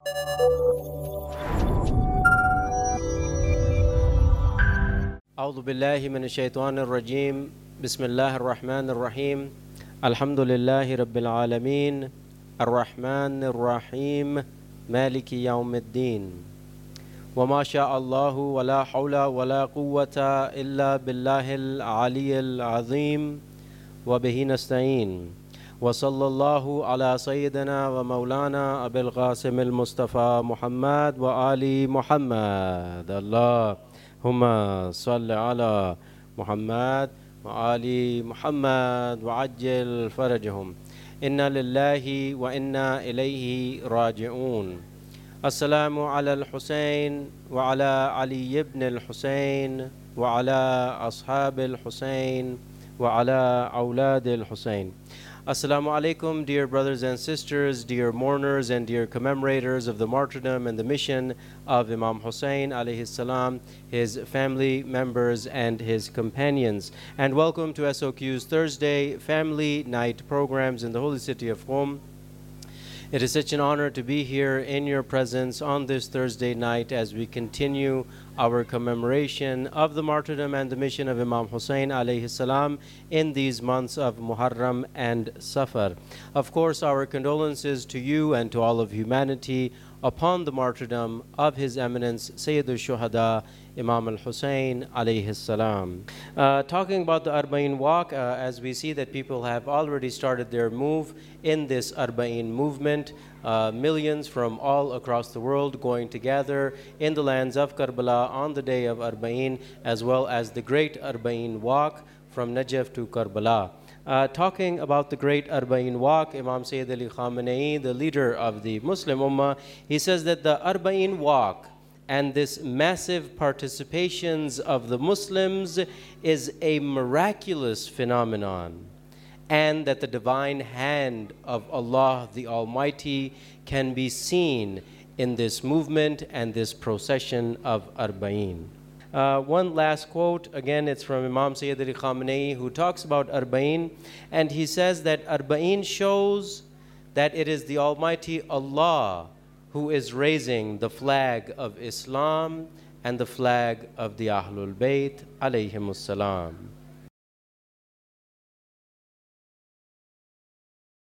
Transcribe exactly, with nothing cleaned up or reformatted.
أعوذ بالله من الشيطان الرجيم بسم الله الرحمن الرحيم الحمد لله رب العالمين الرحمن الرحيم مالك يوم الدين وما شاء الله ولا حول ولا قوة إلا بالله العلي العظيم وبه نستعين وصلى الله على سيدنا ومولانا أبي القاسم المصطفى محمد وآل محمد اللهم صل على محمد وآل محمد وعجل فرجهم إنا لله وإنا إليه راجعون. السلام على الحسين وعلى علي بن الحسين وعلى أصحاب الحسين وعلى أولاد الحسين. Assalamu alaikum, dear brothers and sisters, dear mourners and dear commemorators of the martyrdom and the mission of Imam Hussein alayhi salam, his family members and his companions. And welcome to S O Q's Thursday Family Night programs in the holy city of Qom. It is such an honor to be here in your presence on this Thursday night as we continue our commemoration of the martyrdom and the mission of Imam Hussein alayhi salam in these months of Muharram and Safar. Of course, our condolences to you and to all of humanity upon the martyrdom of His Eminence Sayyid al-Shuhada Imam al-Hussein alayhi salam. Uh, talking about the Arba'in walk, uh, as we see that people have already started their move in this Arba'in movement, uh, millions from all across the world going to gather in the lands of Karbala on the day of Arba'in, as well as the great Arba'in walk from Najaf to Karbala. Uh, talking about the great Arba'in walk, Imam Sayyid Ali Khamenei, the leader of the Muslim Ummah, he says that the Arba'in walk and this massive participations of the Muslims is a miraculous phenomenon, and that the divine hand of Allah the Almighty can be seen in this movement and this procession of Arba'in. Uh, one last quote, again it's from Imam Sayyid Ali Khamenei, who talks about Arba'in, and he says that Arba'in shows that it is the Almighty Allah who is raising the flag of Islam and the flag of the Ahlul Bayt alayhimus salam.